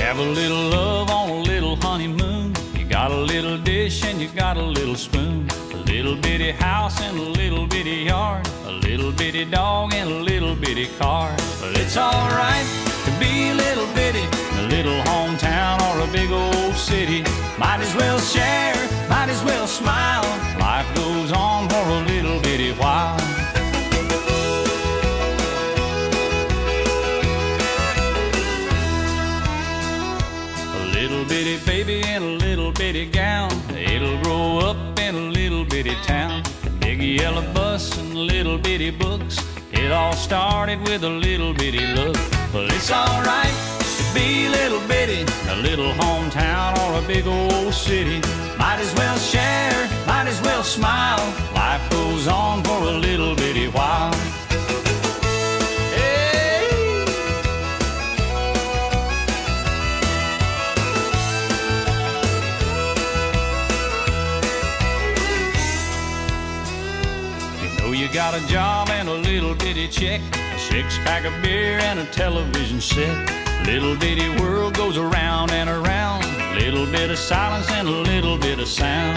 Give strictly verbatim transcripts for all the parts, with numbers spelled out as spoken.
Have a little love on a little honeymoon. You got a little dish and you got a little spoon. A little bitty house and a little bitty yard. A little bitty dog and a little bitty car. Well, it's alright to be a little bitty in a little hometown or a big old city. Might as well share, might as well smile. Life goes on for a little bitty while. A little bitty baby in a little bitty gown. It'll grow up in a little bitty town. Big yellow bus and little bitty books. It all started with a little bitty look. Well, it's alright to be a little bitty in a little hometown or a big old city. Might as well share, might as well smile. Life goes on for a little bitty while. You got a job and a little bitty check, a six-pack of beer and a television set. Little bitty world goes around and around. Little bit of silence and a little bit of sound.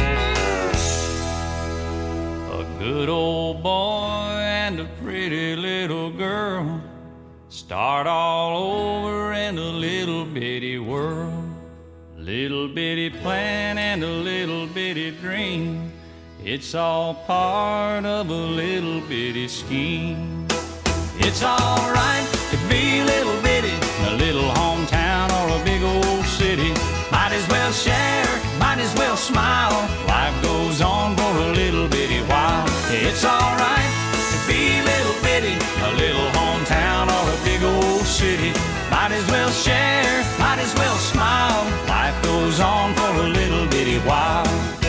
A good old boy and a pretty little girl start all over in a little bitty world. Little bitty plan and a little bitty dream. It's all part of a little bitty scheme. It's alright to be a little bitty in a little hometown or a big old city. Might as well share, might as well smile. Life goes on for a little bitty while. It's alright to be a little bitty in a little hometown or a big old city. Might as well share, might as well smile. Life goes on for a little bitty while.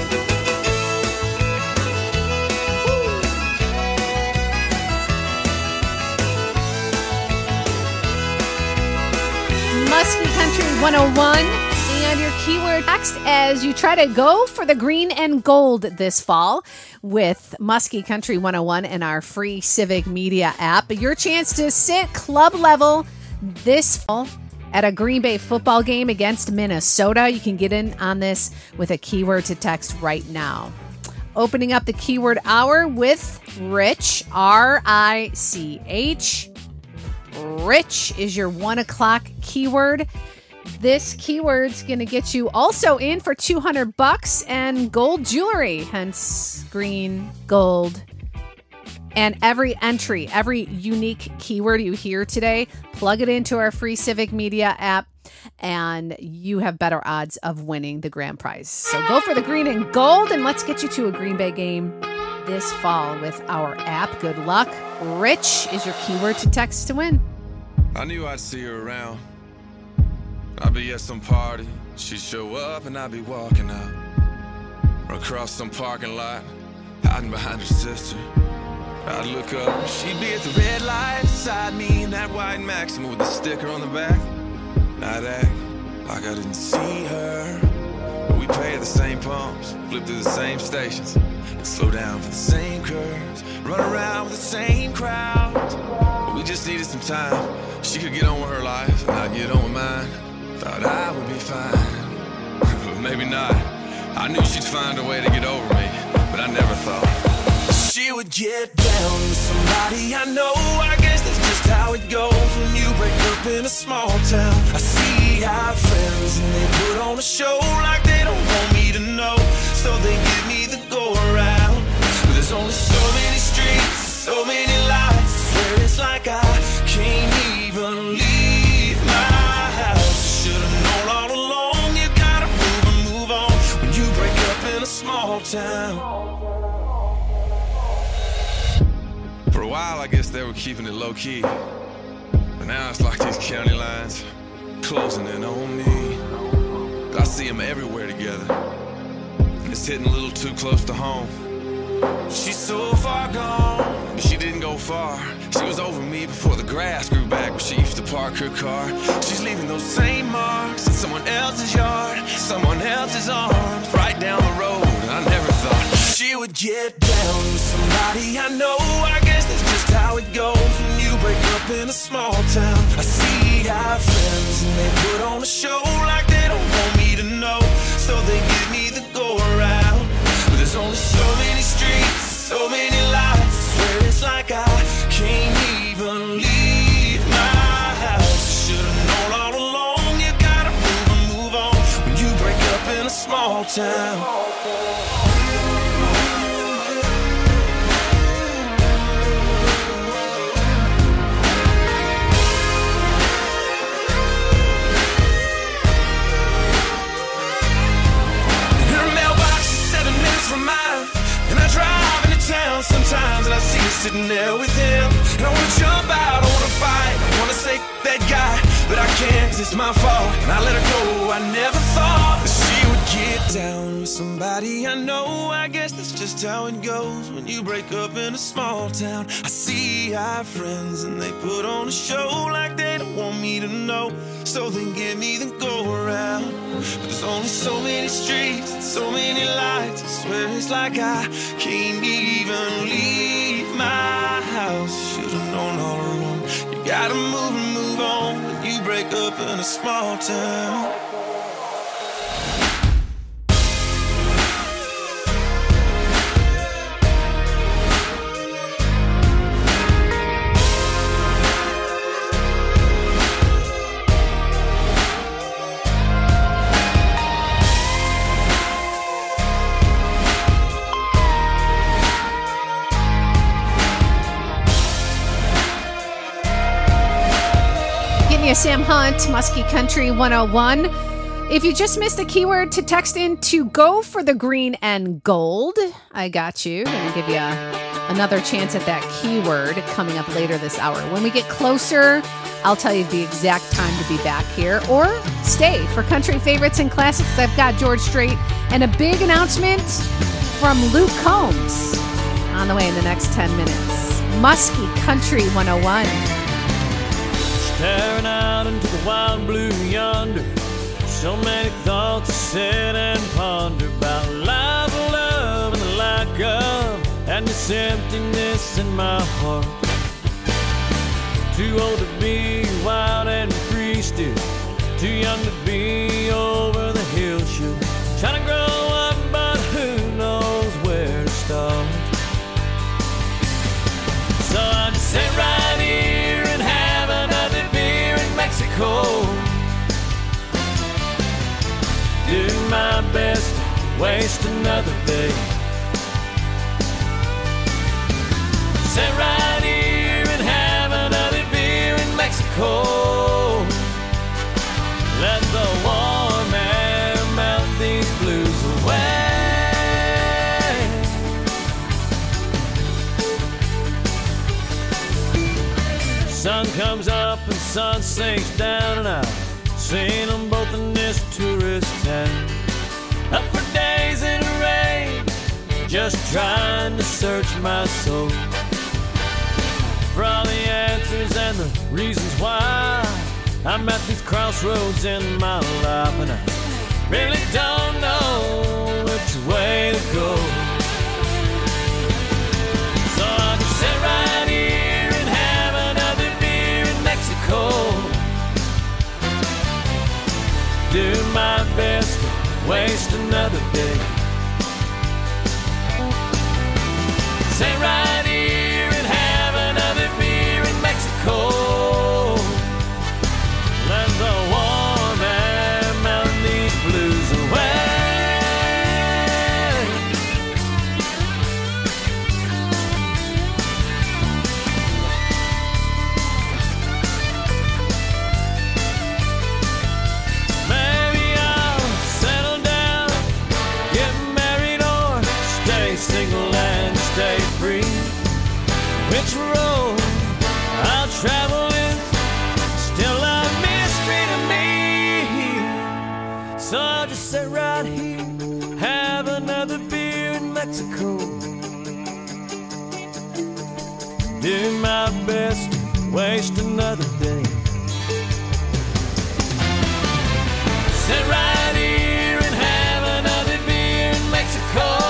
Muskie Country one oh one and your keyword text as you try to go for the green and gold this fall with Muskie Country one oh one and our free Civic Media app. Your chance to sit club level this fall at a Green Bay football game against Minnesota. You can get in on this with a keyword to text right now. Opening up the keyword hour with Rich, R I C H. Rich is your one o'clock keyword. This keyword's going to get you also in for two hundred bucks and gold jewelry, hence green, gold. And every entry, every unique keyword you hear today, plug it into our free Civic Media app and you have better odds of winning the grand prize. So go for the green and gold and let's get you to a Green Bay game this fall with our app. Good luck. Rich is your keyword to text to win. I knew I'd see her around. I'd be at some party, she'd show up and I'd be walking out. Or across some parking lot, hiding behind her sister. I'd look up, she'd be at the red light beside me in that white Maxima with the sticker on the back. I'd act like I didn't see her, but we'd pay at the same pumps, flip through the same stations, and slow down for the same curves, run around with the same crowds. But we just needed some time. She could get on with her life, and I'd get on with mine. Thought I would be fine, but maybe not. I knew she'd find a way to get over me, but I never thought she would get down with somebody I know. I guess that's just how it goes when you break up in a small town. I see our friends and they put on a show like they don't want me to know, so they give me the go around. But there's only so many streets, so many lights, I swear it's like I can't even leave my house. Should've known all along, you gotta move and move on when you break up in a small town. For a while, I guess they were keeping it low-key, but now it's like these county lines closing in on me. I see them everywhere together, and it's hitting a little too close to home. She's so far gone, but she didn't go far. She was over me before the grass grew back where she used to park her car. She's leaving those same marks in someone else's yard, someone else's arms, right down the road. I never thought she would get down with somebody I know. I guess that's just how it goes when you break up in a small town. I see see our friends and they put on a show like they don't want me to know, so they give me the go around. But there's only so many streets, so many lights, I swear it's like I can't even leave my house. Should've known all along, you gotta move and move on when you break up in a small town. From mine, and I drive into town sometimes, and I see her sitting there with him, and I wanna jump out, I wanna fight, I wanna say that guy, but I can't, 'cause it's my fault, and I let her go. I never thought that she would get down with somebody I know. I guess that's just how it goes when you break up in a small town. I see our friends and they put on a show like they don't want me to know, so they give me the go around. But there's only so many streets and so many lights, I swear it's like I can't even leave my house. Should've known all along, you gotta move and move on when you break up in a small town. Sam Hunt, Muskie Country one oh one. If you just missed the keyword to text in to go for the green and gold, I got you. Going to give you a, another chance at that keyword coming up later this hour. When we get closer, I'll tell you the exact time to be back here, or stay for country favorites and classics. I've got George Strait and a big announcement from Luke Combs on the way in the next ten minutes. Muskie Country one oh one. Staring out into the wild blue yonder, so many thoughts to sit and ponder about life, love, and the lack of, and this emptiness in my heart. Too old to be wild and free still, too young to be over the hill show. Trying to grow up, but who knows where to start. So I just sit right here and have another beer in Mexico. Do my best to waste another day. Sit right here and have another beer in Mexico. Let the warm air melt these blues away. Sun comes up and sun sinks down, and I've seen them both in this tourist town. Up for days in the rain, just trying to search my soul for all the answers and the reasons why I'm at these crossroads in my life, and I really don't know which way to go. So I'll just sit right here and have another beer in Mexico. Do my best to waste another day. Sit right here and have another beer in Mexico. Let the warm air melt these blues away. Maybe I'll settle down, get married, or stay single and stay free. Which road I'll travel is still a mystery to me. So I'll just sit right here, have another beer in Mexico. Do my best to waste another day. Sit right here and have another beer in Mexico.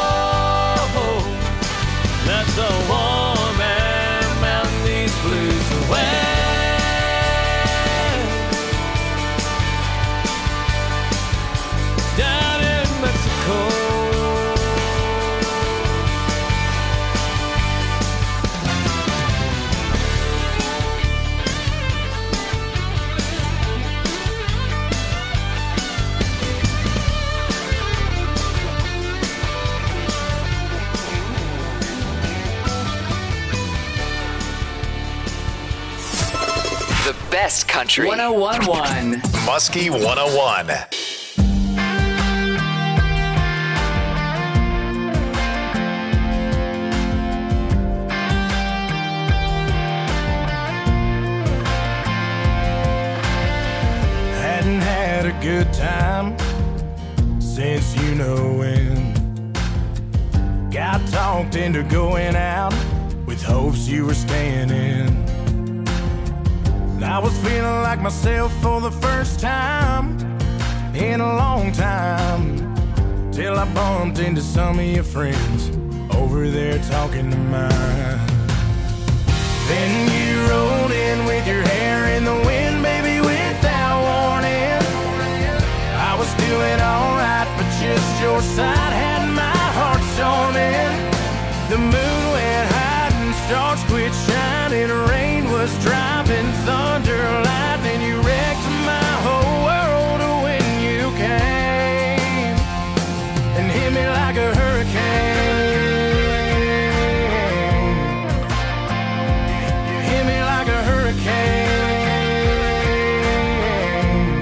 Let the warm air melt these blues away. best country. one oh one point one. Muskie one oh one. Hadn't had a good time since you know when. Got talked into going out with hopes you were staying in. I was feeling like myself for the first time in a long time, till I bumped into some of your friends over there talking to mine. Then you rolled in with your hair in the wind, baby, without warning. I was doing alright, but just your side had my heart storming. The moon went high and stars quit shining. Rain was driving, thunder, lightning. You wrecked my whole world when you came and hit me like a hurricane. You hit me like a hurricane.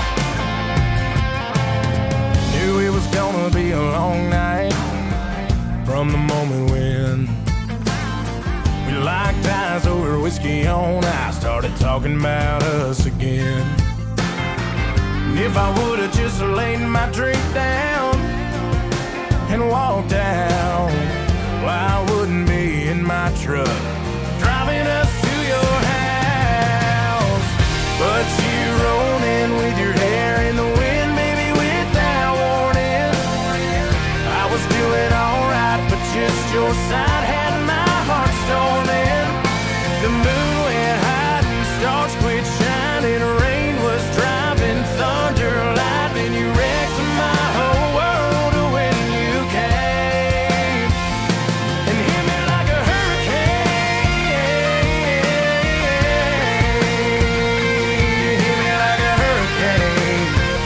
Knew it was gonna be a long night from the moment when we locked eyes over whiskey on ice, started talking about us again. And if I would've just laid my drink down and walked out, well, I wouldn't be in my truck driving us to your house. But you rolled in with your hair in the wind, baby, without warning. I was doing alright, but just your side had my heart storming. The moon went high and stars quit shining. Rain was driving, thunder, lightning. You wrecked my whole world when you came and hit me like a hurricane. You hit me like a hurricane.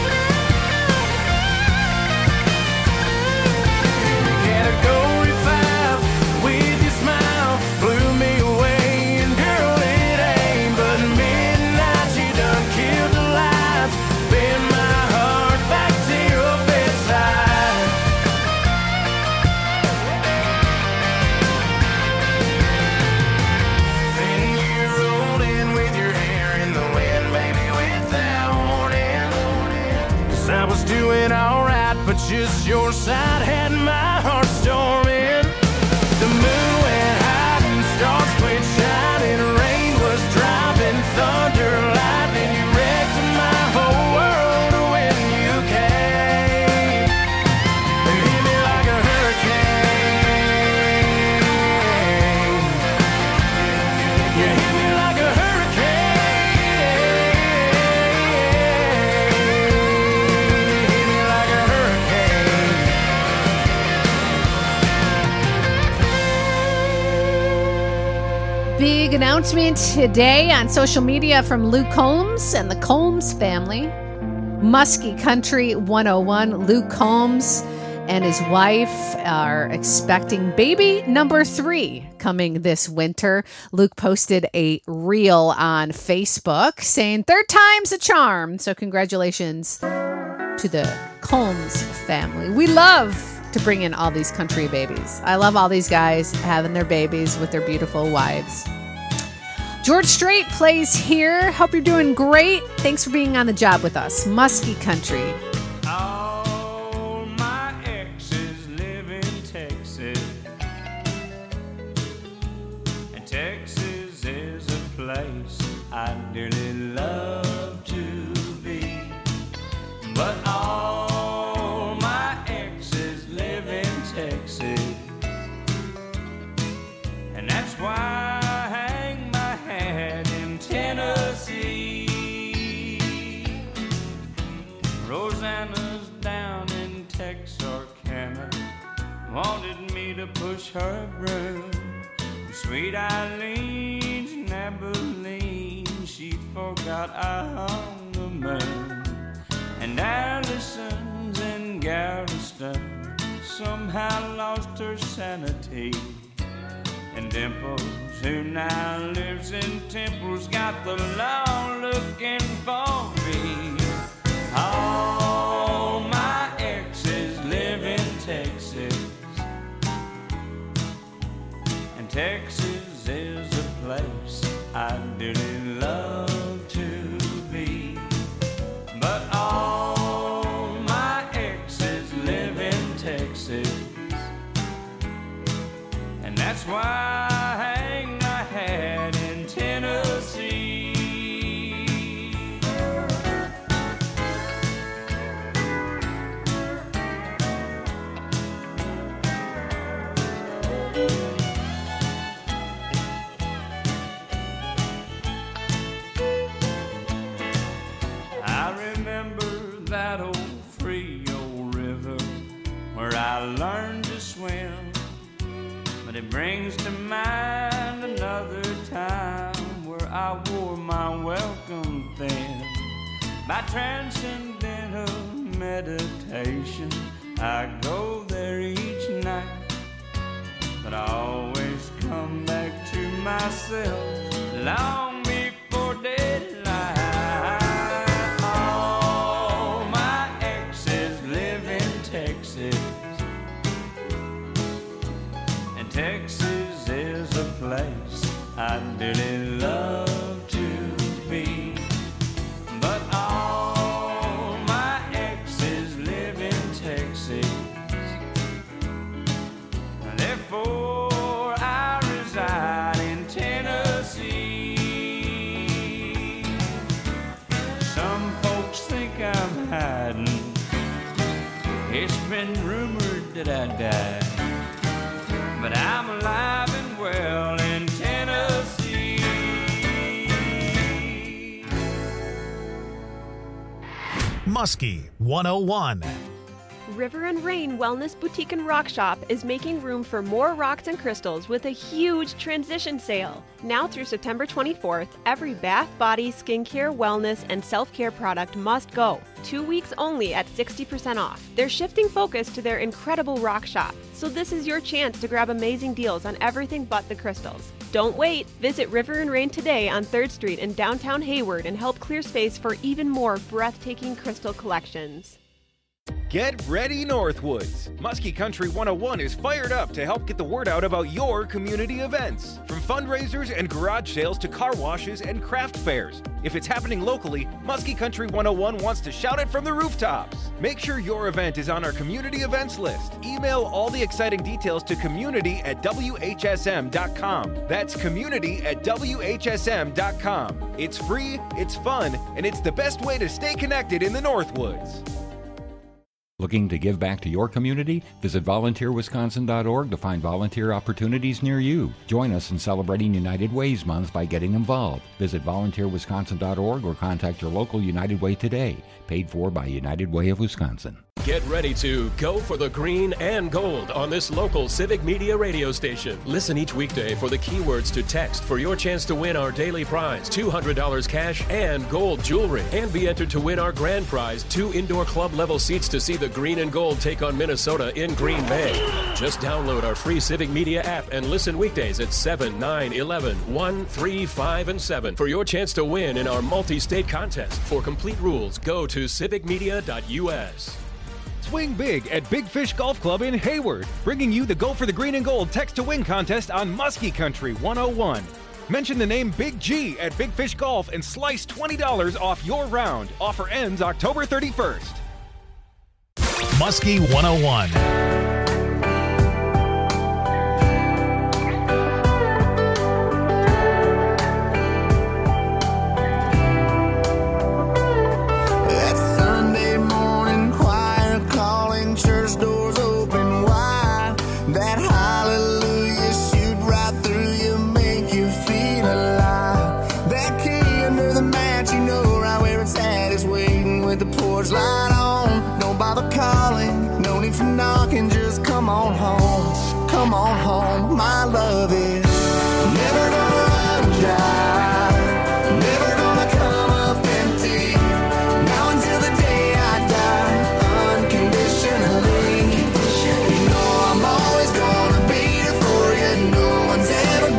Category five with your smile blew me away. And girl, it ain't but midnight. You done killed the lights, bend my heart back to your bedside. Then you rolled in with your hair in the wind, baby, without warning. 'Cause I was doing alright, but just your side had my heart storming. The moon went high and stars quit shining. Rain was driving, thunder, lightning. You wrecked my whole world when you came and hit me like a hurricane. You hit me like a hurricane. You hit me like a hurricane. Big announcement today on social media from Luke Combs and the Combs family. Muskie Country one oh one. Luke Combs and his wife are expecting baby number three coming this winter. Luke posted a reel on Facebook saying third time's a charm. So congratulations to the Combs family. We love to bring in all these country babies. I love all these guys having their babies with their beautiful wives. George Strait plays here. Hope you're doing great. Thanks for being on the job with us. Muskie Country. All my exes live in Texas, and Texas is a place I dearly love to be. But all my exes live in Texas, and that's why I hang my hat in Tennessee. Rosanna's down in Texarkana, wanted me to push her broom. Sweet Eileen's in Abilene, she forgot I hung the moon. And Allison's in Galveston somehow lost her sanity. And dimples, who now lives in Temple's got the law looking for me. All my exes live in Texas, and Texas is a place I dearly love to be. But all my exes live in Texas, and that's why I hang my hat in Tennessee. I remember that old Frio River where I learned to swim. But it brings to mind another time where I wore my welcome thin. By transcendental meditation, I go there each night. But I always come back to myself long before daylight. All my exes live in Texas, Texas is a place I dearly love to be. But all my exes live in Texas, therefore I reside in Tennessee. Some folks think I'm hiding. It's been rumored that I died, but I'm alive and well in Tennessee. Muskie one oh one. River and Rain Wellness Boutique and Rock Shop is making room for more rocks and crystals with a huge transition sale. Now through September twenty-fourth, every bath, body, skincare, wellness, and self-care product must go. Two weeks only at sixty percent off. They're shifting focus to their incredible rock shop, so this is your chance to grab amazing deals on everything but the crystals. Don't wait. Visit River and Rain today on third Street in downtown Hayward and help clear space for even more breathtaking crystal collections. Get ready, Northwoods! Muskie Country one oh one is fired up to help get the word out about your community events. From fundraisers and garage sales to car washes and craft fairs. If it's happening locally, Muskie Country one oh one wants to shout it from the rooftops. Make sure your event is on our community events list. Email all the exciting details to community at W H S M dot com. That's community at W H S M dot com. It's free, it's fun, and it's the best way to stay connected in the Northwoods. Looking to give back to your community? Visit volunteer wisconsin dot org to find volunteer opportunities near you. Join us in celebrating United Ways Month by getting involved. Visit volunteer wisconsin dot org or contact your local United Way today. Paid for by United Way of Wisconsin. Get ready to go for the green and gold on this local Civic Media radio station. Listen each weekday for the keywords to text for your chance to win our daily prize, two hundred dollars cash and gold jewelry. And be entered to win our grand prize, two indoor club level seats to see the green and gold take on Minnesota in Green Bay. Just download our free Civic Media app and listen weekdays at seven, nine, eleven, one, three, five, and seven for your chance to win in our multi-state contest. For complete rules, go to civic media dot U S. Swing big at Big Fish Golf Club in Hayward, bringing you the Go for the Green and Gold Text to Win contest on Muskie Country one oh one. Mention the name Big G at Big Fish Golf and slice twenty dollars off your round. Offer ends October thirty-first. Muskie one oh one. Light on, don't bother calling, no need for knocking, just come on home, come on home. My love is never gonna run dry, never gonna come up empty, now until the day I die, unconditionally. You know I'm always gonna be here for you, no one's ever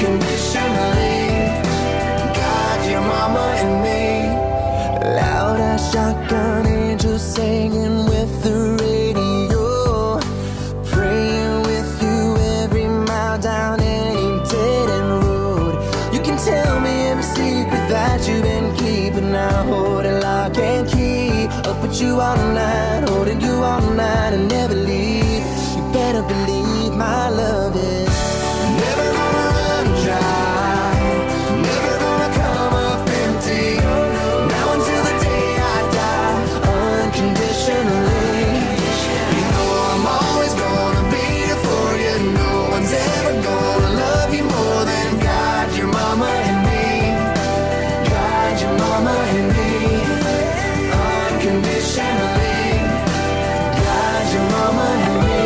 unconditionally. God, your mama and me. Loud as shotgun angels singing with the radio, praying with you every mile down any dead end road. You can tell me every secret that you've been keeping. I hold it lock and key, up with you all night, holding you all night and never leave. You better believe my love is never gonna run dry, never gonna come up empty. Now until the day I die, unconditionally. You know I'm always gonna be here for you. No one's ever gonna love you more than God, your mama and me. God, your mama and me. Unconditionally. God, your mama and me.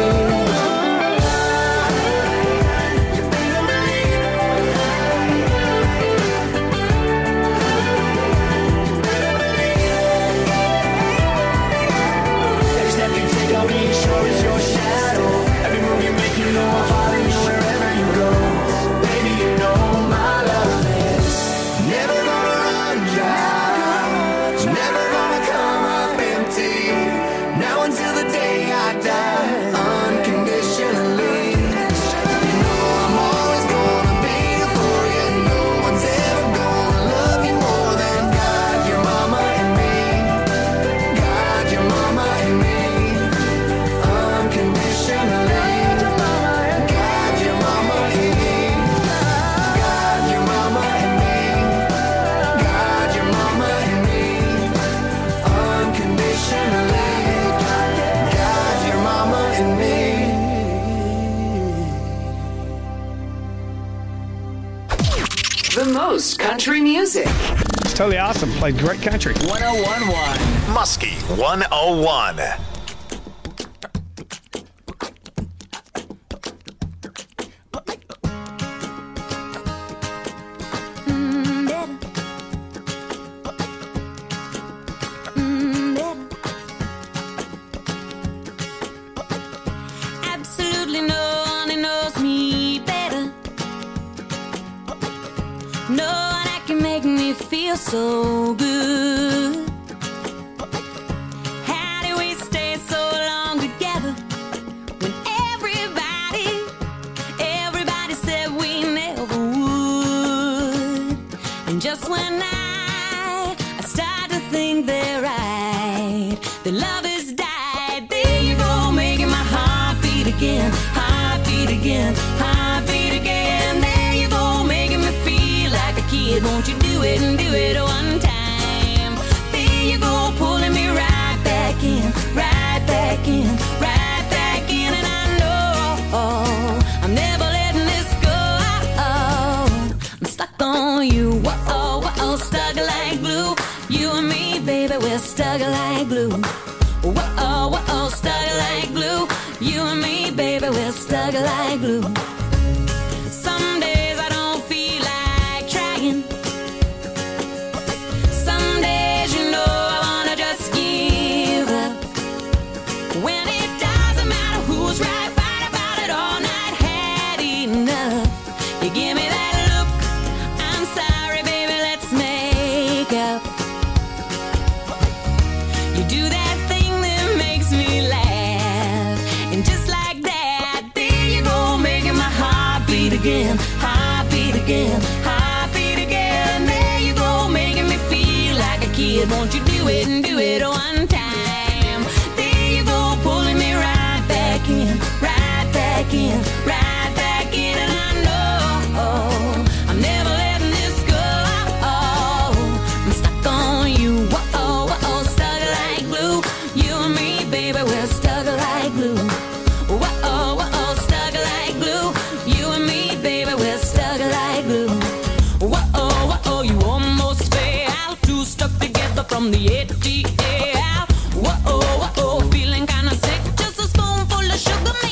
Every step you take, I'll be sure is your shadow. Every move you make, you know I'll follow you wherever you go. Baby, you know my love is never gonna run dry, never gonna come up empty. Now until the day I die, unconditionally. You know I'm always gonna be here for you. No one's ever gonna love you more than God, your mama and me. God, your mama and me. Unconditionally. God, your mama and me. God, your mama and me. God, your mama and me. Unconditionally. God, your mama and me. The most country music. It's totally awesome. Played great country. one oh one point one. Muskie one oh one. Absolutely no one who knows me better. No one that can make me feel so good. How do we stay so long together when everybody, everybody said we never would? And just when I, I start to think they're right, the love has died. There you go, making my heart beat again, heart beat again, heart beat again. There you go, making me feel like a kid. Won't you do it and do it one time? There you go, pulling me right back in, right back in, right back in. And I know I'm never letting this go. I'm stuck on you, whoa, whoa, stuck like glue. You and me, baby, we're stuck like glue. Whoa, whoa, stuck like glue. You and me, baby, we're stuck like glue. Some days I don't feel like trying. Some days, you know, I wanna just give up. When it doesn't matter who's right, fight about it all night. Had enough. You give me that look. I'm sorry, baby, let's make up. You do that thing that makes me laugh. And just like that, there you go, making my heart beat again, heart beat again, heart beat again. There you go, making me feel like a kid. Won't you do it and do it one time? There you go, pulling me right back in, right back in, right back in. And I know I'm never letting this go. I'm stuck on you, whoa, whoa, stuck like glue. You and me, baby, we're stuck like glue. Whoa, whoa, stuck like glue. You and me, baby, we're stuck like glue. Whoa, whoa, you almost fell out. Two stuck together from the A T L. Whoa, whoa, feeling kinda sick. Just a spoonful of sugar.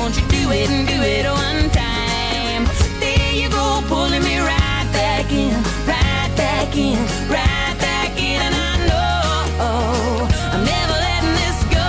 won't you do it and do it one time? There you go, pulling me right back in, right back in, right back in, and I know I'm never letting this go.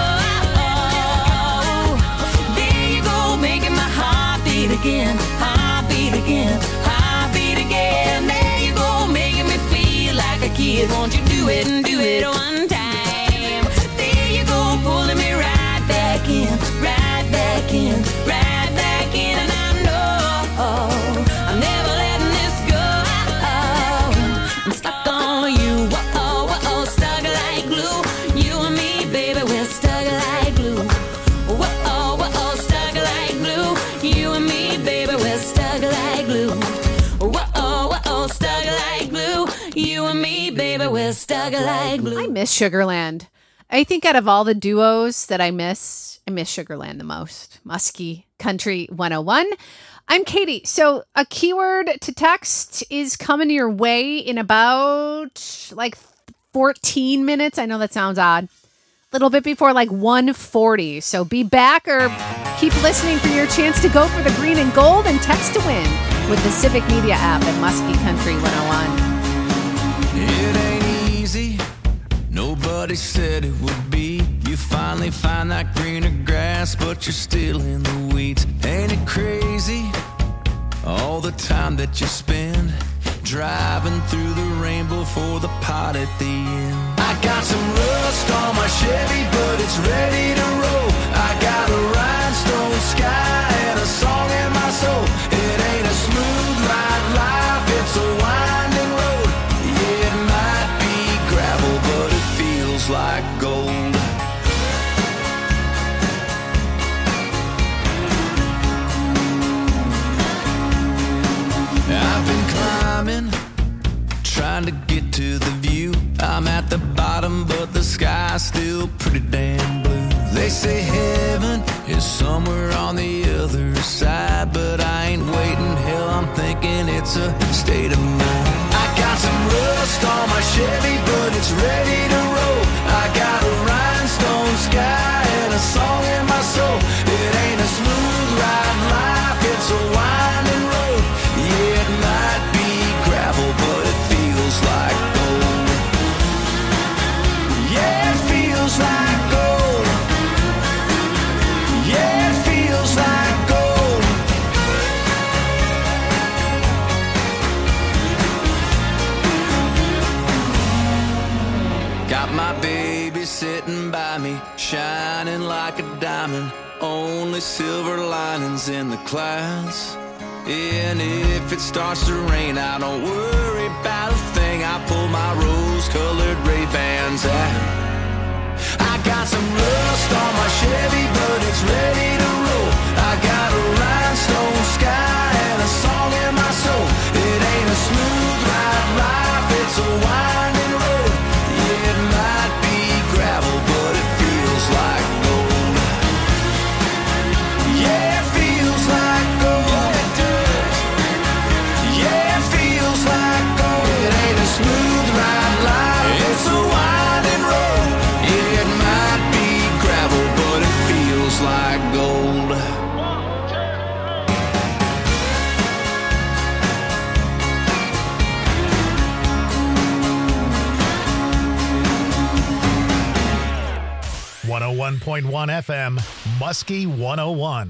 There you go, making my heart beat again, heart beat again, heart beat again. There you go, making me feel like a kid. Won't you do it and do it one time? There you go, pulling me right back in, right back in, right back in, and I know I'm never letting this go. I'm stuck on you, whoa, whoa, stuck like glue. You and me, baby, we're stuck like glue. Whoa, whoa, stuck like glue. You and me, baby, we're stuck like glue. Whoa, whoa, stuck like glue. You and me, baby, we're stuck like glue. I miss Sugarland. I think out of all the duos that I miss, I miss Sugarland the most. Muskie Country one oh one. I'm Katie. So a keyword to text is coming your way in about like fourteen minutes. I know that sounds odd. A little bit before like one forty. So be back or keep listening for your chance to go for the green and gold and text to win with the Civic Media app at Muskie Country one oh one. It ain't easy, nobody said it would be. You finally find that greener grass, but you're still in the weeds. Ain't it crazy, all the time that you spend driving through the rainbow for the pot at the end? I got some rust on my Chevy, but it's ready to roll. I got a rhinestone sky and a song in my soul. It ain't a smooth ride life, it's a winding road. Yeah, it might be gravel, but it feels like gold. I've been climbing, trying to get to the view. I'm at the bottom, but the sky's still pretty damn blue. They say heaven is somewhere on the other side, but I ain't waiting. Hell, I'm thinking it's a state of mind. I got some rust on my Chevy, but it's ready to roll. I got a rhinestone sky and a song in my soul. It ain't a smooth ride life, it's a winding road. Yeah, it might be gravel, but it feels like gold. Yeah, it feels like gold. Yeah, it feels like gold. Got my baby sitting by me, shining like a diamond. Only silver linings in the clouds. And if it starts to rain, I don't worry about a thing. I pull my rose-colored Ray-Bans out. I got some rust on my Chevy, but it's ready to roll. I got a rhinestone sky and a song in my soul. It ain't a smooth ride life, it's a winding road. Yeah, it might be gravel, but it feels like gold. Yeah, it feels like gold. Yeah, it feels like gold. It ain't a smooth ride life, it's a winding road. Yeah, it might be gravel, but it feels like gold. one oh one point one F M, Muskie one oh one.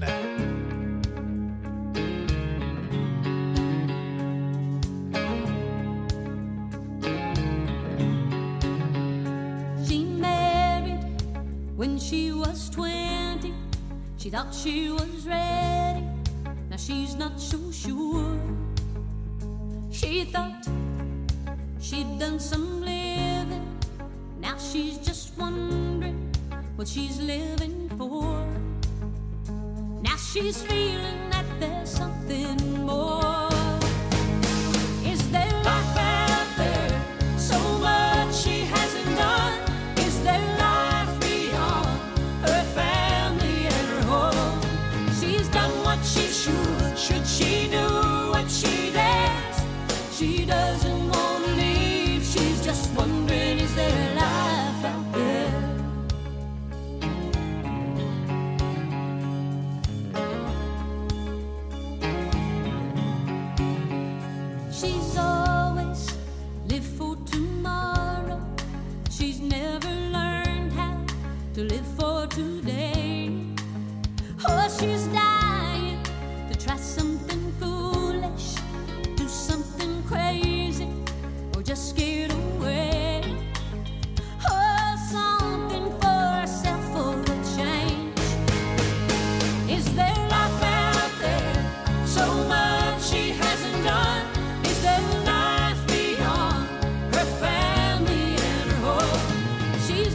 She married when she was twenty. She thought she was ready. Now she's not so sure. She thought she'd done some living. Now she's just wondering what she's living for. Now she's feeling that there's something more. Is there life out there? So much she hasn't done. Is there life beyond her family and her home? She's done what she should. Should she do what she dares? She doesn't want to leave. She's just wondering, is there life out there?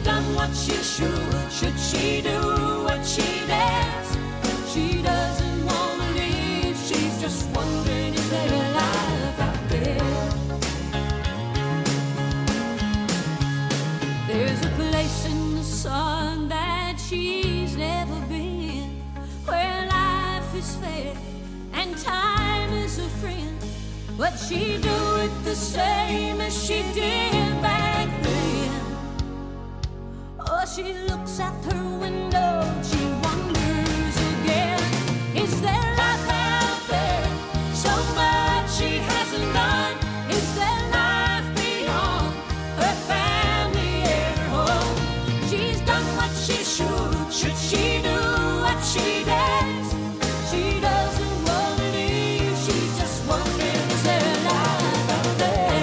done what she should. Should she do what she dares? She doesn't want to leave. She's just wondering, is there a life out there? There's a place in the sun that she's never been, where life is fair and time is a friend. But she do it the same as she did back then. Oh, she looks out her window, she wonders again, is there life out there? So much she hasn't done. Is there life beyond her family and her home? She's done what she should. Should she do what she dares? She doesn't want to leave. She's just wondering, is there life out there?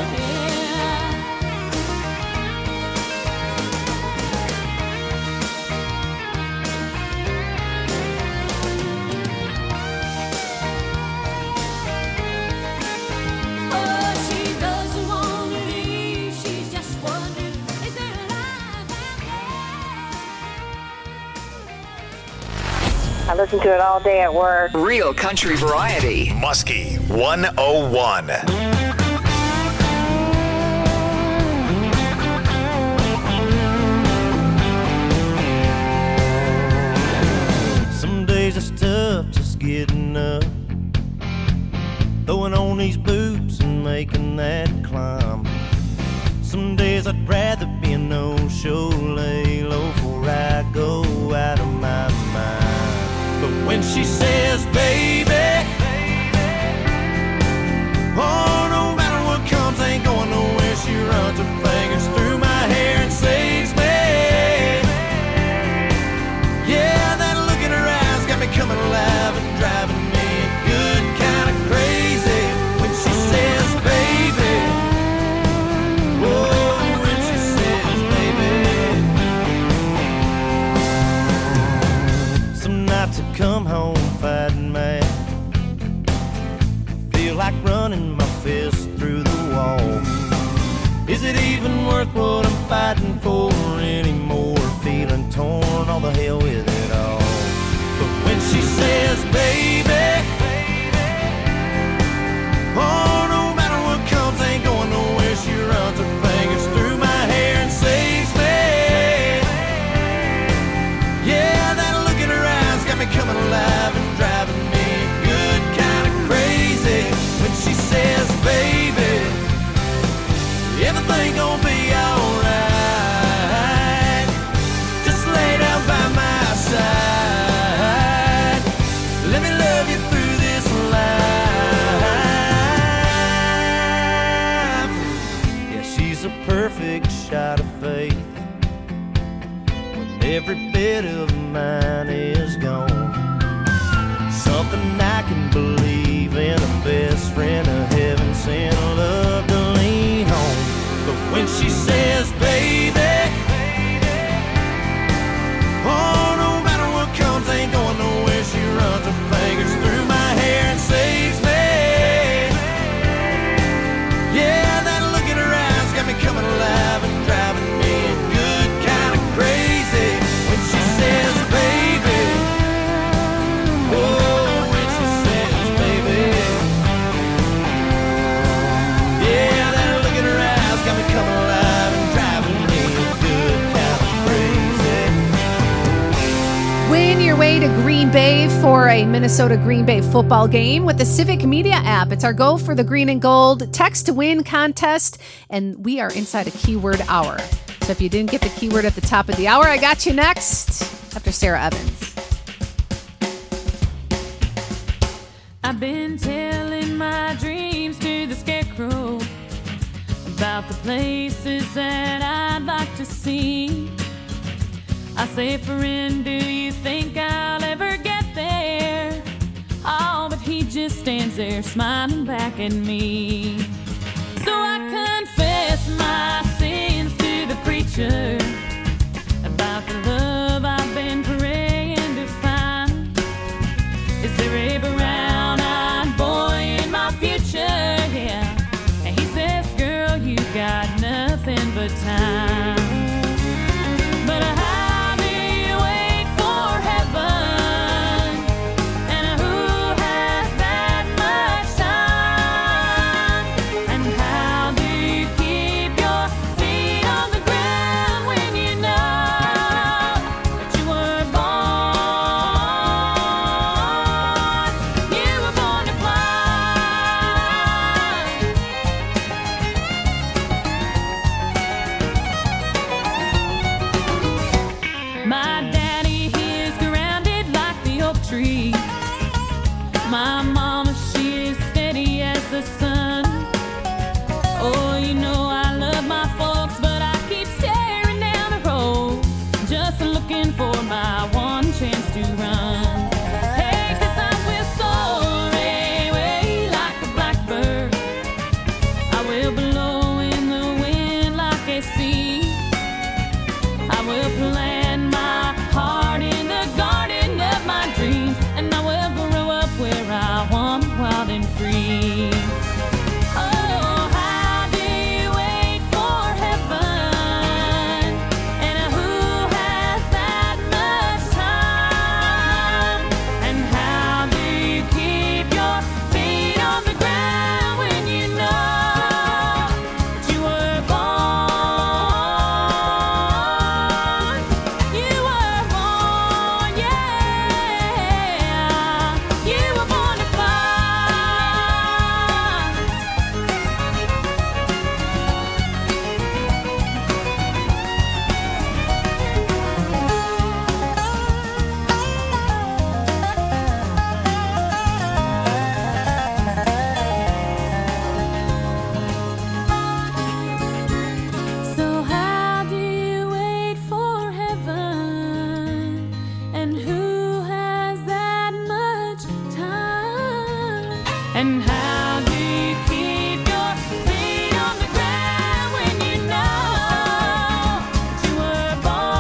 Oh, she doesn't want to leave. She's just wondering, is there life out I listen to it all day at work. Real country variety. Muskie one oh one. Some days it's tough just getting up, throwing on these boots and making that climb. Some days I'd rather be a no-show, lay low before I go out of my mind. But when she says, baby, oh, no matter what comes, ain't going nowhere. She runs her fingers through my hair and saves me. Yeah, that look in her eyes got me coming alive and driving me good kind of crazy. When she says, baby, oh, when she says, baby. Some nights I come home fighting mad, feel like running my fist through the wall. Is it even worth what I'm fighting for anymore? Feeling torn, all the hell with it all. But when she says, baby, oh, no matter what comes, ain't going nowhere. She runs her fingers through my hair and saves me. Yeah, that look in her eyes got me coming alive and driving me good kind of crazy. When she says, baby, everything gonna be alright. Just lay down by my side. Let me love you through this life. Yeah, she's a perfect shot of faith when every bit of mine is gone. Something I can believe in, a best friend, a heaven sent love to lean on. But when she says, baby, oh, no matter what comes, ain't going nowhere. She runs her fingers through my hair and saves me. Yeah, that look in her eyes got me coming alive and driving me good kind of crazy. When she says, baby, oh, when she says, baby, yeah, that look in her eyes got me coming alive and driving me good kind of crazy. Win your way to Green Bay for a Minnesota Green Bay football game with the Civic Media app. It's our Go for the Green and Gold text to win contest, and we are inside a keyword hour. So if you didn't get the keyword at the top of the hour, I got you next after Sarah Evans. I've been telling my dreams to the scarecrow about the places that I'd like to see. I say, friend, do you think I'll ever get there? Oh, but he just stands there smiling back at me. So I confess my sins to the preacher about the love I've been praying to find. Is there a brown-eyed boy in my future? Yeah. And he says, girl, you got nothing but time. And how do you keep your feet on the ground when you know that you were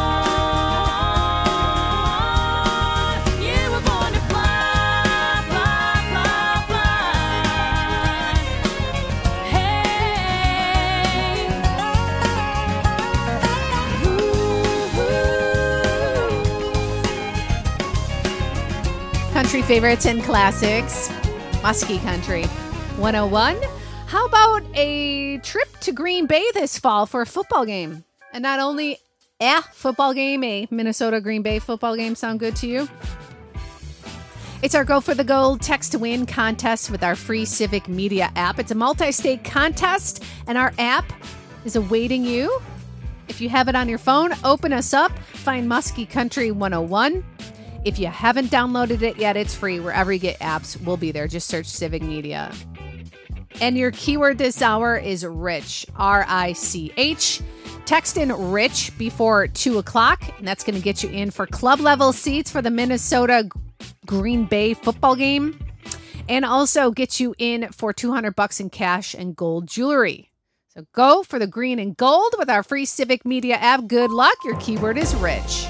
born? You were born to fly, fly, fly, fly. Hey. Country favorites and classics. Muskie Country one oh one. How about a trip to Green Bay this fall for a football game? And not only a football game, a Minnesota Green Bay football game. Sound good to you? It's our Go for the Gold text to win contest with our free Civic Media app. It's a multi-state contest, and our app is awaiting you. If you have it on your phone, open us up. Find Muskie Country one oh one. If you haven't downloaded it yet, it's free. Wherever you get apps, we'll be there. Just search Civic Media. And your keyword this hour is rich, R I C H. Text in rich before two o'clock, and that's going to get you in for club level seats for the Minnesota Green Bay football game, and also get you in for two hundred bucks in cash and gold jewelry. So go for the green and gold with our free Civic Media app. Good luck. Your keyword is rich.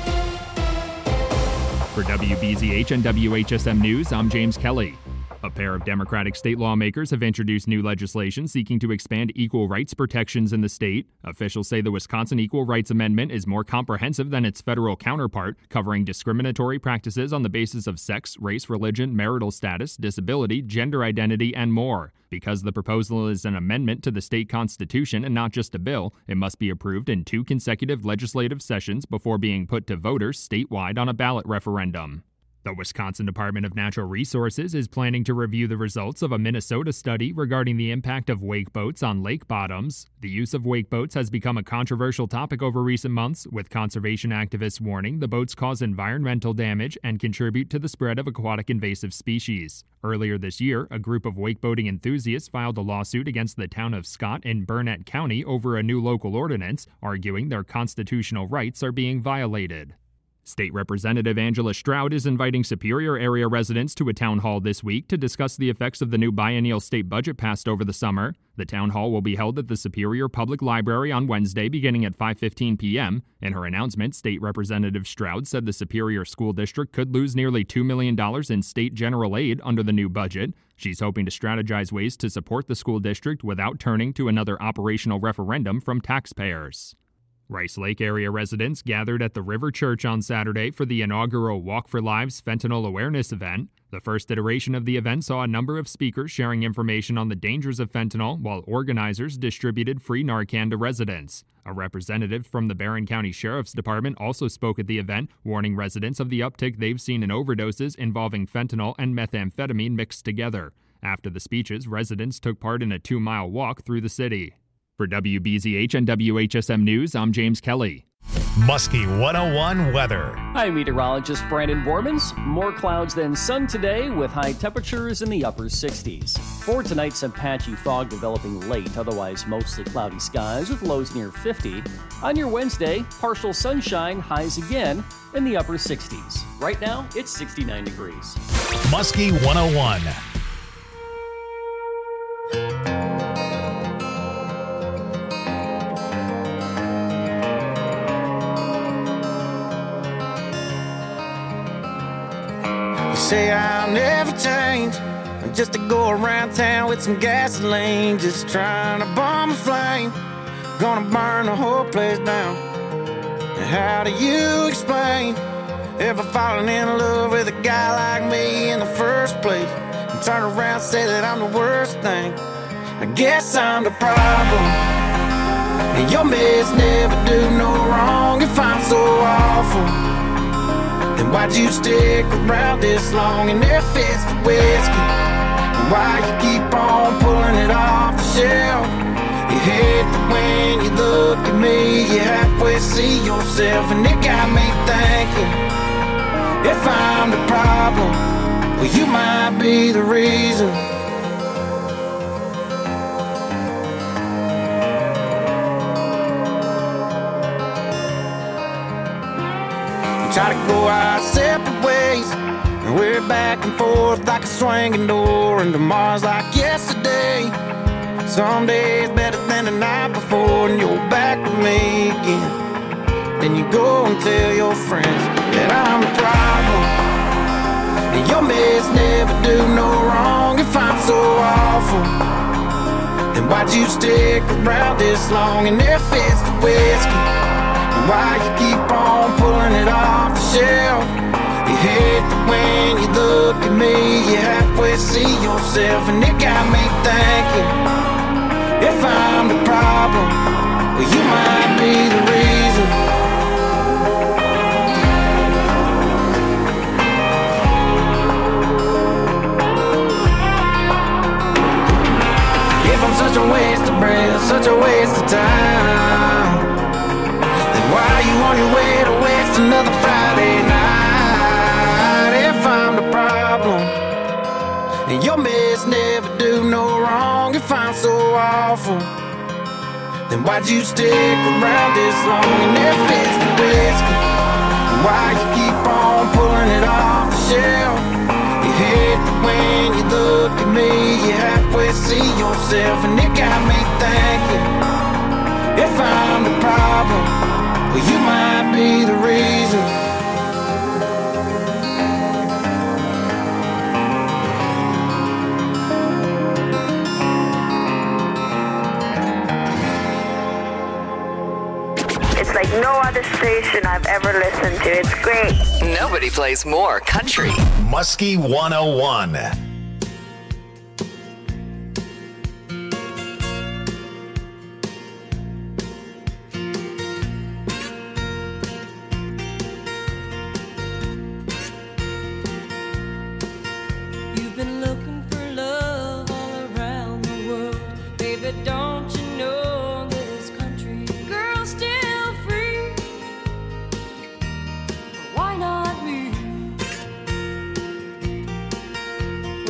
For W B Z H and W H S M News, I'm James Kelly. A pair of Democratic state lawmakers have introduced new legislation seeking to expand equal rights protections in the state. Officials say the Wisconsin Equal Rights Amendment is more comprehensive than its federal counterpart, covering discriminatory practices on the basis of sex, race, religion, marital status, disability, gender identity, and more. Because the proposal is an amendment to the state constitution and not just a bill, it must be approved in two consecutive legislative sessions before being put to voters statewide on a ballot referendum. The Wisconsin Department of Natural Resources is planning to review the results of a Minnesota study regarding the impact of wake boats on lake bottoms. The use of wake boats has become a controversial topic over recent months, with conservation activists warning the boats cause environmental damage and contribute to the spread of aquatic invasive species. Earlier this year, a group of wakeboating enthusiasts filed a lawsuit against the town of Scott in Burnett County over a new local ordinance, arguing their constitutional rights are being violated. State Representative Angela Stroud is inviting Superior area residents to a town hall this week to discuss the effects of the new biennial state budget passed over the summer. The town hall will be held at the Superior Public Library on Wednesday beginning at five fifteen p.m. In her announcement, State Representative Stroud said the Superior School District could lose nearly two million dollars in state general aid under the new budget. She's hoping to strategize ways to support the school district without turning to another operational referendum from taxpayers. Rice Lake area residents gathered at the River Church on Saturday for the inaugural Walk for Lives fentanyl awareness event. The first iteration of the event saw a number of speakers sharing information on the dangers of fentanyl, while organizers distributed free Narcan to residents. A representative from the Barron County Sheriff's Department also spoke at the event, warning residents of the uptick they've seen in overdoses involving fentanyl and methamphetamine mixed together. After the speeches, residents took part in a two-mile walk through the city. For W B Z H and W H S M News, I'm James Kelly. Muskie one oh one weather. Hi, meteorologist Brandon Bormans. More clouds than sun today with high temperatures in the upper sixties. For tonight, some patchy fog developing late, otherwise mostly cloudy skies with lows near fifty. On your Wednesday, partial sunshine, highs again in the upper sixties. Right now, it's sixty-nine degrees. Muskie one oh one. Say I'll never change, just to go around town with some gasoline, just trying to bomb a flame, gonna burn the whole place down. And how do you explain ever falling in love with a guy like me in the first place, and turn around and say that I'm the worst thing? I guess I'm the problem, and your mess never do no wrong. If I'm so awful, then why'd you stick around this long in their fist of whiskey? And why you keep on pulling it off the shelf? You hate that when you look at me, you halfway see yourself, and it got me thinking, if I'm the problem, well, you might be the reason. Try to go our separate ways, We're back and forth like a swinging door, and tomorrow's like yesterday. Some days better than the night before, and you're back with me again. Then you go and tell your friends that I'm the problem, and your mess never do no wrong. If I'm so awful, then why'd you stick around this long? And if it's the whiskey, then why you keep on pulling it off the shelf? You hate that when you look at me, you halfway see yourself, and it got me thinking, if I'm the problem, well, you might be the reason. If I'm such a waste of breath, such a waste of time, then why are you on your way to waste another Friday night? If I'm the problem, and your mess never do no wrong. If I'm so awful, then why'd you stick around this long? And if it's the whiskey, then why you keep on pulling it off the shelf? You hate that when you look at me, you halfway see yourself, and it got me thinking, if I'm the problem, well, you might be the reason. It's like no other station I've ever listened to. It's great. Nobody plays more country. Muskie one oh one. You've been looking for love all around the world. Baby, don't you know this country girl's still free? Why not me?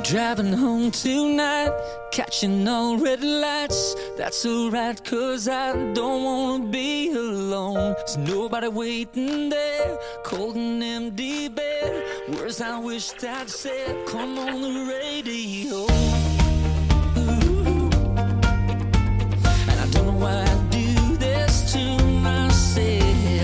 Driving home tonight, catching all red lights. That's alright, cause I don't wanna be alone. There's nobody waiting there, cold and empty bed. Words I wished I'd said, come on the radio. Ooh. And I don't know why I do this to myself.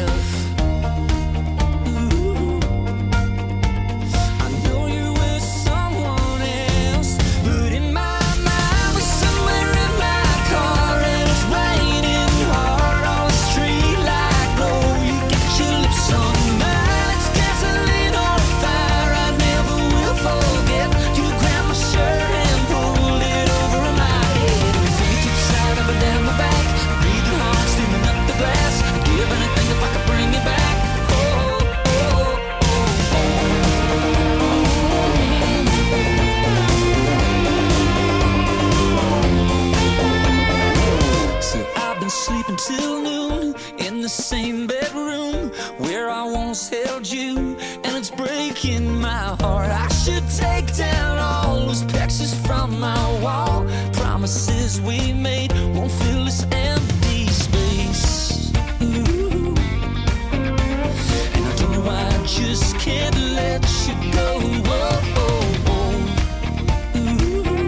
Sleeping till noon in the same bedroom where I once held you, and it's breaking my heart. I should take down all those pictures from my wall. Promises we made won't fill this empty space. Ooh. And I don't know why I just can't let you go. Whoa, whoa, whoa. Ooh.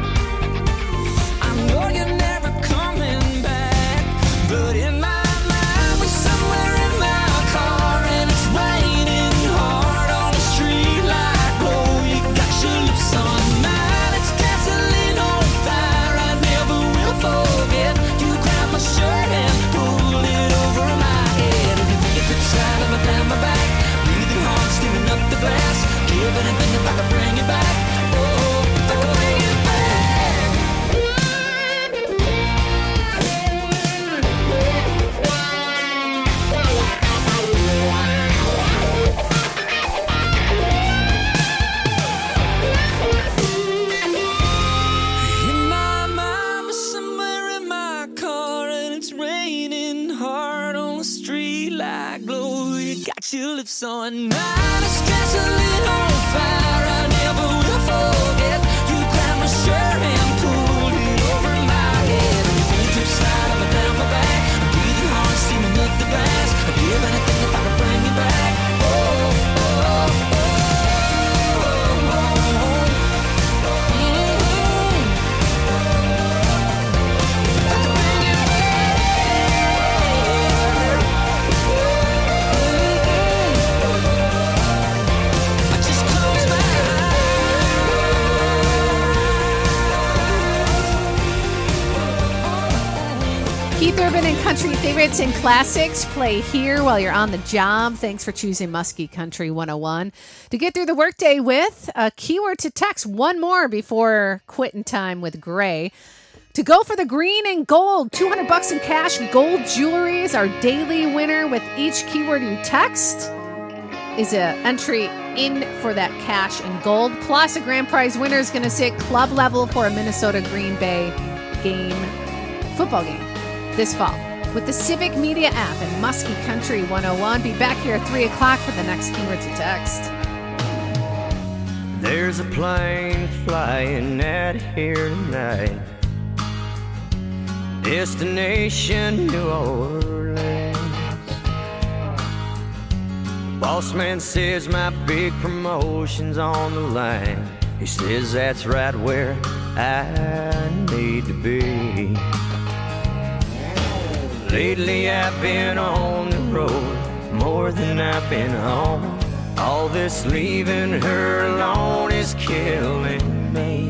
I know you're never coming back, but in my mind, we're somewhere in my car, and it's raining hard on the street like glow. You got your lips on mine, it's gasoline on fire. I never will forget. You grab my shirt and pull it over my head. If you think it's inside of my down my back, breathing hard, steaming up the glass. Give anything if I can bring you back. Oh, if I can bring you back. In my mind, somewhere in my car, and it's raining hard on the street like glow. You got your lips on mine, it's gasoline on fire. I never will forget. You grabbed my shirt and pulled it over my head. And your fingertips slide up and down my back. I'm breathing hard, steaming up the glass. I'd give anything if I could bring you back. Oh, oh, oh, oh, oh, oh. Mm-hmm. If I could bring you back. I just close my Keith Urban and country favorites and classics play here while you're on the job. Thanks for choosing Muskie Country one oh one. To get through the workday with a keyword to text, one more before quitting time with Gray. To go for the green and gold, two hundred bucks in cash, gold jewelry is our daily winner. With each keyword you text is an entry in for that cash and gold. Plus, a grand prize winner is going to sit club level for a Minnesota Green Bay game, football game this fall with the Civic Media app and Muskie Country one oh one. Be back here at three o'clock for the next keyword to text. There's a plane flying out here tonight, destination New Orleans. Boss man says my big promotion's on the line. He says that's right where I need to be. Lately I've been on the road more than I've been home. All this leaving her alone is killing me.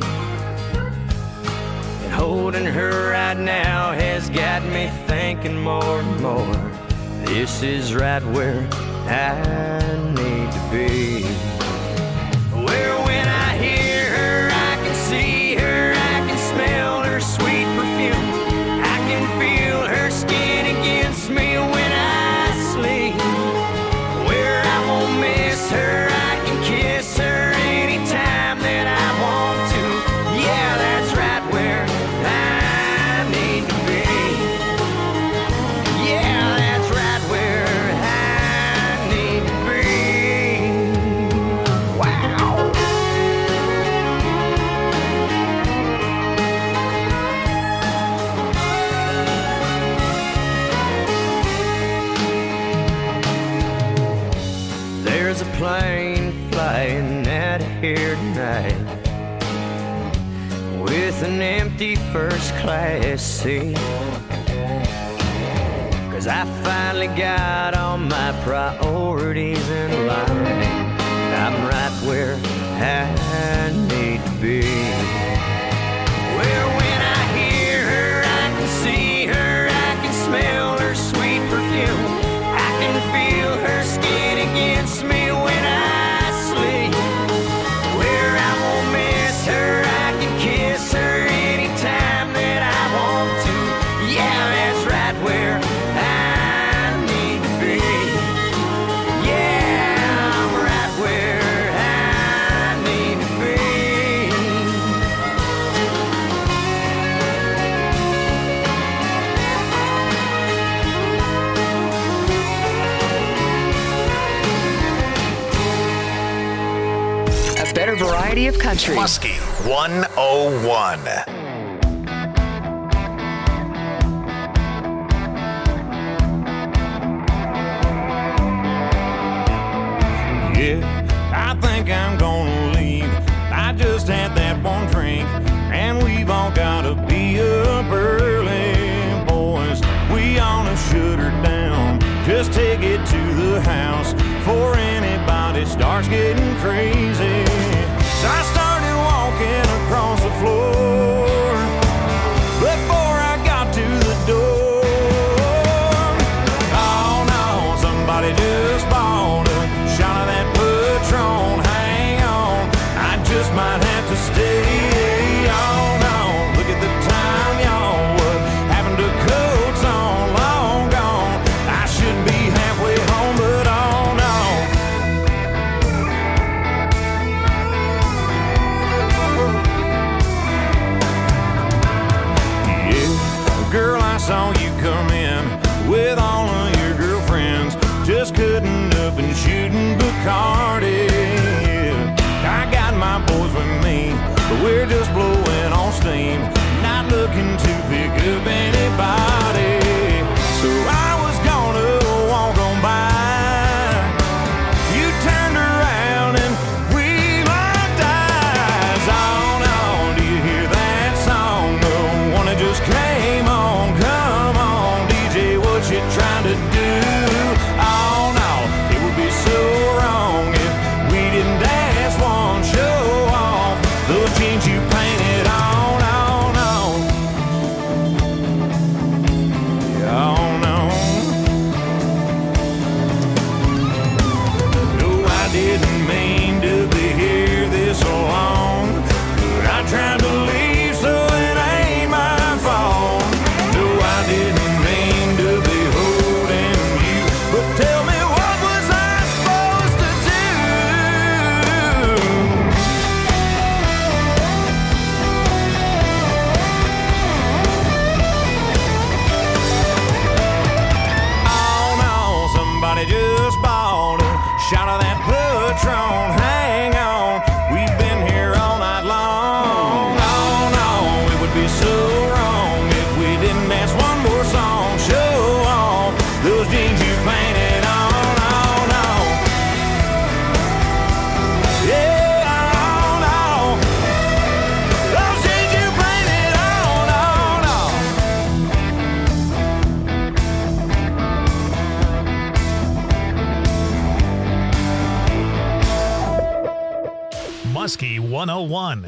And holding her right now has got me thinking more and more. This is right where I need to be. Where when I hear her, I can see her, I can smell her sweet perfume. I can feel her skin against me when I sleep. Where I won't miss her, I can kiss her anytime that I want to. Yeah, that's right where I need to be. Yeah, that's right where I need to be. here tonight with an empty first class seat. Cause I finally got all my priorities in line. I'm right where I need to be. Well, when I hear her, I can see her, I can smell her sweet perfume. I can feel her skin against me when I sleep. Where I won't miss her, I can kiss her anytime that I want to. Yeah, that's right where I need to be. Yeah, I'm right where I need to be. A better variety of country. Muskie one oh one. Yeah, I think I'm gonna leave. I just had that one drink, and we've all gotta be up early, boys. We ought to shut her down. Just take it to the house before anybody starts getting crazy. So I started walking across the floor before I got to the door. Oh no, somebody just bought a shot of that Patron. Hang on, I just might have to stay. Oh no, look at the time, y'all. What happened to coats on? Long gone. I should be halfway home, but oh no. Yeah, girl, I saw you come in with all of your girlfriends, just cutting up and shooting Bacardi. Yeah, I got my boys with me, but we're just blowing on steam, not looking to pick up anybody. So I was gonna walk on by. You turned around and we locked eyes. Oh no, do you hear that song? The one that just came on. Come on, D J, what you trying to do? Oh no, it would be so wrong if we didn't dance one, show off those jeans you painted on. Oh no, oh no. No, I didn't mean to be here this long, but I tried to leave, so it ain't my fault. No, I didn't mean to be holding you, but tell me, what was I supposed to do? Oh no, somebody just bought a shot of that Patron. Hang on, we've been here all night long. Oh no, it would be so wrong if we didn't dance one more song. Show off those jeans you painted on. Oh no, yeah, oh no, those jeans you painted on. Oh no. Muskie one oh one.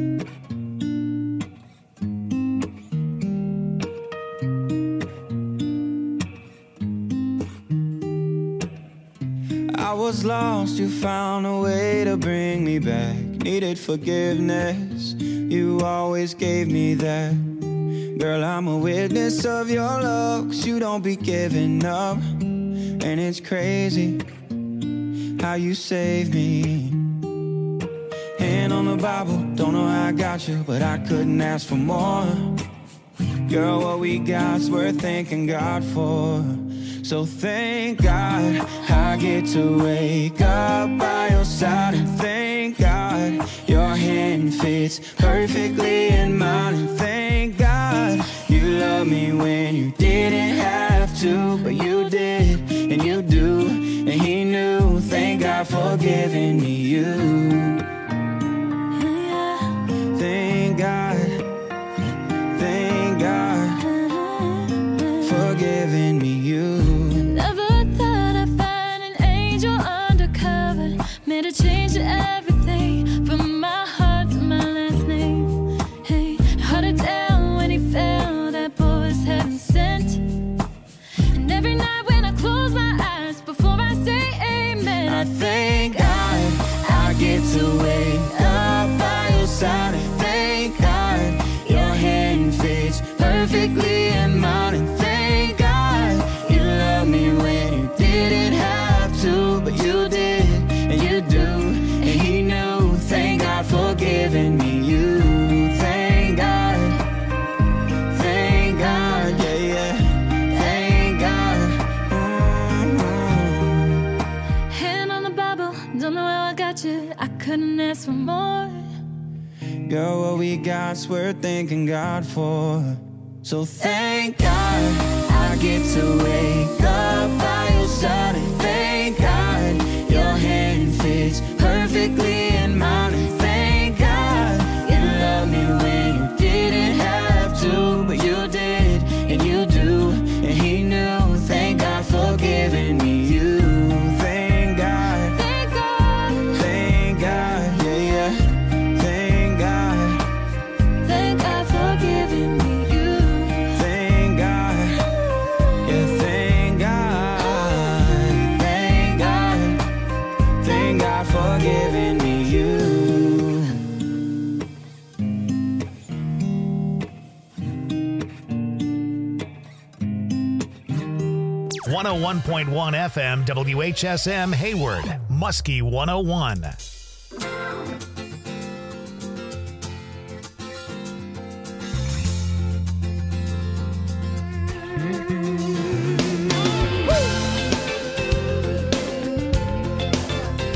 I was lost, you found a way to bring me back. Needed forgiveness, you always gave me that. Girl, I'm a witness of your love, 'cause you don't be giving up. And it's crazy how you saved me. Hand on the Bible, don't know how I got you, but I couldn't ask for more. Girl, what we got's worth thanking God for. So thank God I get to wake up by your side, and thank God your hand fits perfectly in mine, and thank God you love me when you didn't have to, but you did, and you do, and he knew. Thank God for giving me you. couldn't ask for more. Girl, what we got's worth thanking God for. So thank God I get to wake up by your side. And thank God your hand fits perfectly in mine. And thank God you loved me when you didn't have to, but you did, and you do, and he knew. Thank God for giving me you. Thank God, Thank God, thank God, yeah, yeah. Thank God, thank God for giving me you. thank God, yeah, thank God, thank God, thank God for giving me you. one oh one point one F M W H S M Hayward, Muskie one oh one.